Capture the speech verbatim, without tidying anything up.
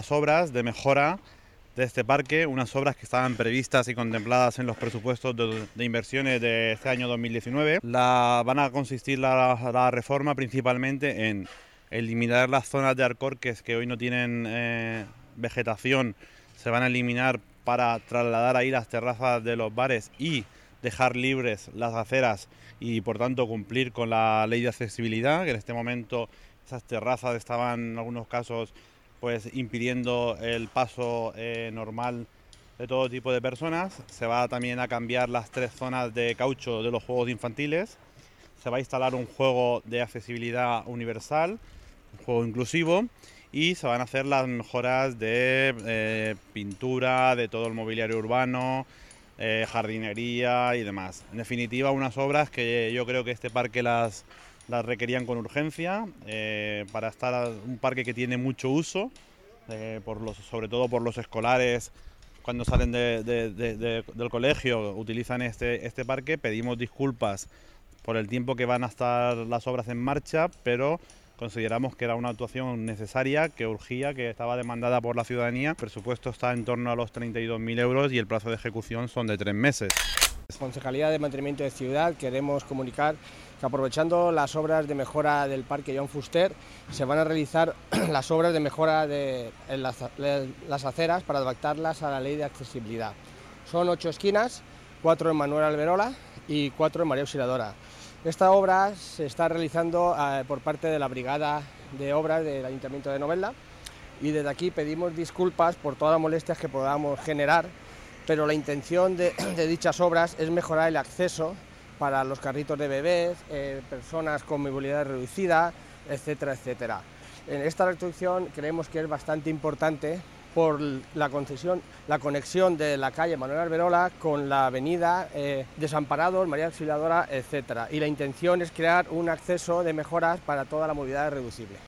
las obras de mejora de este parque, unas obras que estaban previstas y contempladas en los presupuestos de, de inversiones de este año dos mil diecinueve. La, van a consistir la, la reforma principalmente en eliminar las zonas de arcorques que hoy no tienen eh, vegetación, se van a eliminar para trasladar ahí las terrazas de los bares y dejar libres las aceras y por tanto cumplir con la ley de accesibilidad, que en este momento esas terrazas estaban en algunos casos pues impidiendo el paso eh, normal de todo tipo de personas. Se va también a cambiar las tres zonas de caucho de los juegos infantiles, se va a instalar un juego de accesibilidad universal, un juego inclusivo, y se van a hacer las mejoras de eh, pintura, de todo el mobiliario urbano, eh, jardinería y demás. En definitiva, unas obras que yo creo que este parque las las requerían con urgencia, eh, para estar un parque que tiene mucho uso, eh, por los, sobre todo por los escolares, cuando salen de, de, de, de, del colegio utilizan este, este parque. Pedimos disculpas por el tiempo que van a estar las obras en marcha, pero consideramos que era una actuación necesaria, que urgía, que estaba demandada por la ciudadanía. El presupuesto está en torno a los treinta y dos mil euros y el plazo de ejecución son de tres meses. Concejalía de Mantenimiento de Ciudad, queremos comunicar que aprovechando las obras de mejora del Parque Joan Fuster, se van a realizar las obras de mejora de en las, las aceras para adaptarlas a la ley de accesibilidad. Son ocho esquinas, cuatro en Manuel Alberola y cuatro en María Auxiliadora. Esta obra se está realizando eh, por parte de la Brigada de Obras del Ayuntamiento de Novelda, y desde aquí pedimos disculpas por todas las molestias que podamos generar, pero la intención de, de dichas obras es mejorar el acceso para los carritos de bebés, eh, personas con movilidad reducida, etcétera, etcétera. En esta restricción creemos que es bastante importante por la concesión, la conexión de la calle Manuel Alberola con la avenida eh, Desamparados, María Auxiliadora, etcétera. Y la intención es crear un acceso de mejoras para toda la movilidad reducible.